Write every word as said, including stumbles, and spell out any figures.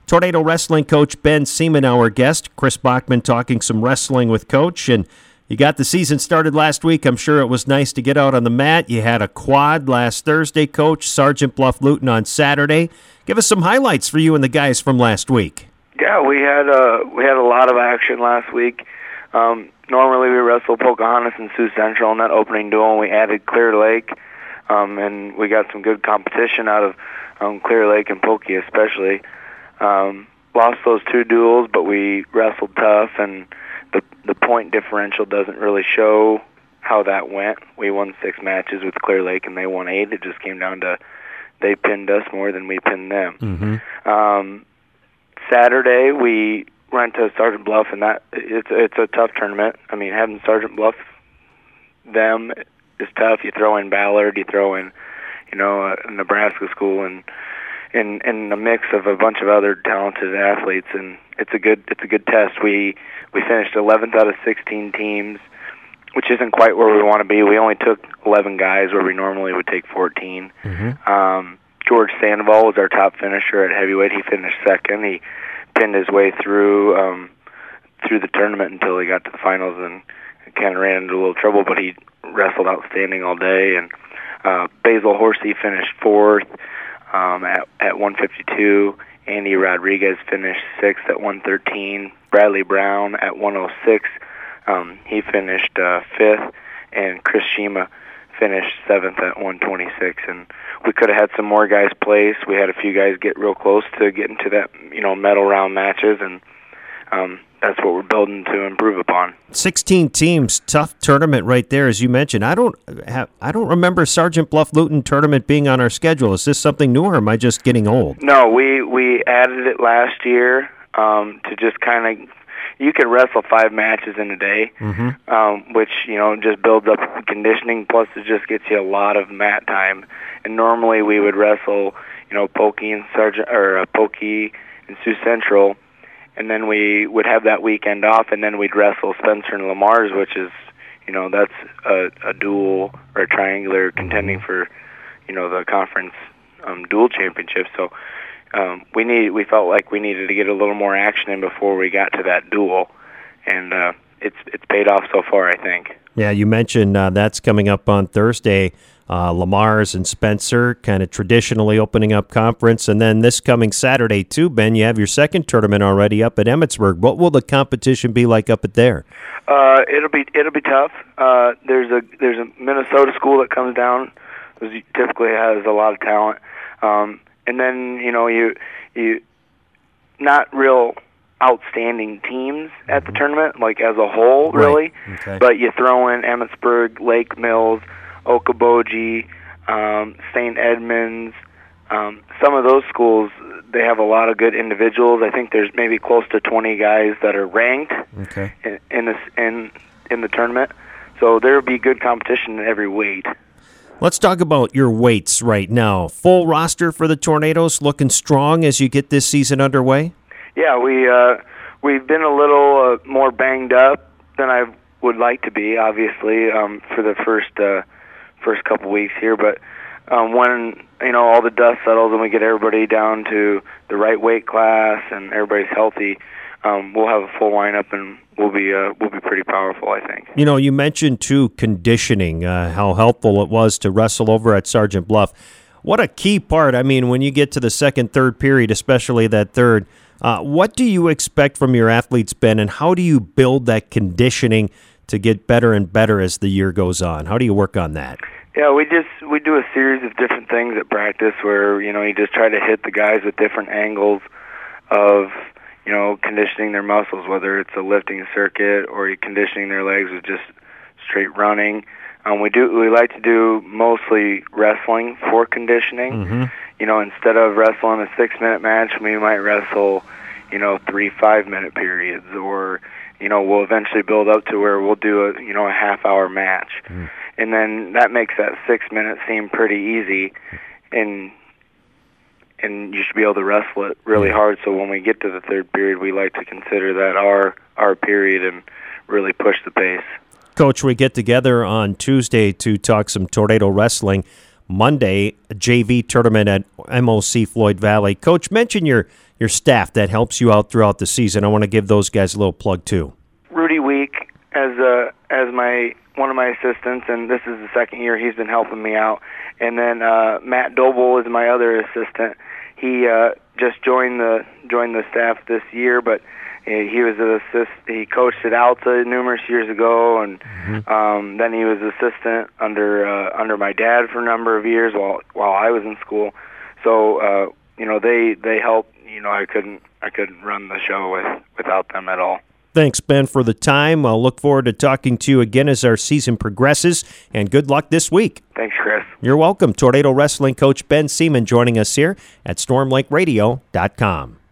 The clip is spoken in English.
Tornado Wrestling coach Ben Seaman, our guest. Chris Bachman talking some wrestling with Coach. And you got the season started last week. I'm sure it was nice to get out on the mat. You had a quad last Thursday, Coach. Sergeant Bluff Luton on Saturday. Give us some highlights for you and the guys from last week. Yeah, we had uh, we had a lot of action last week. Um, normally we wrestle Pocahontas and Sioux Central in that opening duel, and we added Clear Lake, um, and we got some good competition out of um, Clear Lake and Pokey especially. Um, lost those two duels, but we wrestled tough, and the the point differential doesn't really show how that went. We won six matches with Clear Lake, and they won eight. It just came down to they pinned us more than we pinned them. Mm-hmm. Um, Saturday, we went to Sergeant Bluff, and that it's it's a tough tournament. I mean, having Sergeant Bluff them is tough. You throw in Ballard, you throw in, you know, a Nebraska school, and in in a mix of a bunch of other talented athletes, and it's a good it's a good test. We we finished eleventh out of sixteen teams, which isn't quite where we want to be. We only took eleven guys where we normally would take fourteen. Mm-hmm. Um, George Sandoval was our top finisher at heavyweight. He finished second. He pinned his way through um, through the tournament until he got to the finals and kind of ran into a little trouble, but he wrestled outstanding all day. And uh, Basil Horsey finished fourth um, at, at one fifty-two. Andy Rodriguez finished sixth at one thirteen. Bradley Brown at one oh six. Um, he finished uh, fifth. And Chris Shima finished seventh at one twenty-six. And we could have had some more guys place. We had a few guys get real close to getting to that, you know, medal round matches, and um, that's what we're building to improve upon. Sixteen teams, tough tournament right there, as you mentioned. I don't have, I don't remember Sergeant Bluff Luton tournament being on our schedule. Is this something new, or am I just getting old? No, we we added it last year um, to just kind of. You can wrestle five matches in a day, mm-hmm. um, which, you know, just builds up conditioning, plus it just gets you a lot of mat time. And normally we would wrestle, you know, Pokey and Sergeant, or uh, Pokey and Sioux Central, and then we would have that weekend off, and then we'd wrestle Spencer and Lamar's, which is, you know, that's a, a dual or a triangular contending for, you know, the conference um, dual championship. So um, we need, we felt like we needed to get a little more action in before we got to that duel, and uh, it's it's paid off so far, I think. Yeah, you mentioned uh, that's coming up on Thursday. Uh, Lamar's and Spencer kind of traditionally opening up conference, and then this coming Saturday too, Ben, you have your second tournament already up at Emmitsburg. What will the competition be like up at there? Uh, it'll be it'll be tough. Uh, there's a there's a Minnesota school that comes down, which typically has a lot of talent, um, and then you know you you not real outstanding teams at the tournament, like as a whole, really. Right. Okay. But you throw in Emmitsburg, Lake Mills, Okoboji, um, Saint Edmunds, um, some of those schools, they have a lot of good individuals. I think there's maybe close to twenty guys that are ranked okay. in, in this in in the tournament. So there will be good competition in every weight. Let's talk about your weights right now. Full roster for the Tornadoes, looking strong as you get this season underway? Yeah, we uh, we've been a little uh, more banged up than I would like to be, obviously, um, for the first. Uh, first couple weeks here, but um, when you know all the dust settles and we get everybody down to the right weight class and everybody's healthy, um, we'll have a full lineup and we'll be uh, we'll be pretty powerful, I think. You know, you mentioned too conditioning, uh, how helpful it was to wrestle over at Sergeant Bluff. What a key part! I mean, when you get to the second, third period, especially that third, uh, what do you expect from your athletes, Ben, and how do you build that conditioning to get better and better as the year goes on? How do you work on that? Yeah, we just we do a series of different things at practice where, you know, you just try to hit the guys with different angles of, you know, conditioning their muscles, whether it's a lifting circuit or you conditioning their legs with just straight running. Um, we do we like to do mostly wrestling for conditioning. Mm-hmm. You know, instead of wrestling a six-minute match, we might wrestle, you know, three five-minute periods, or you know, we'll eventually build up to where we'll do a, you know, a half-hour match. Mm. And then that makes that six minutes seem pretty easy, and and you should be able to wrestle it really yeah. hard. So when we get to the third period, we like to consider that our our period and really push the pace. Coach, we get together on Tuesday to talk some Tornado wrestling. Monday, a J V tournament at M O C Floyd Valley. Coach, mention your your staff that helps you out throughout the season. I want to give those guys a little plug too. Rudy Week as uh, as my one of my assistants, and this is the second year he's been helping me out. And then uh, Matt Doble is my other assistant. He uh, just joined the joined the staff this year, but he was an assist. He coached at Alta numerous years ago, and mm-hmm. um, then he was assistant under uh, under my dad for a number of years while while I was in school. So uh, you know they they helped. You know I couldn't I couldn't run the show with without them at all. Thanks, Ben, for the time. I'll look forward to talking to you again as our season progresses, and good luck this week. Thanks, Chris. You're welcome. Tornado Wrestling coach Ben Seaman joining us here at storm lake radio dot com.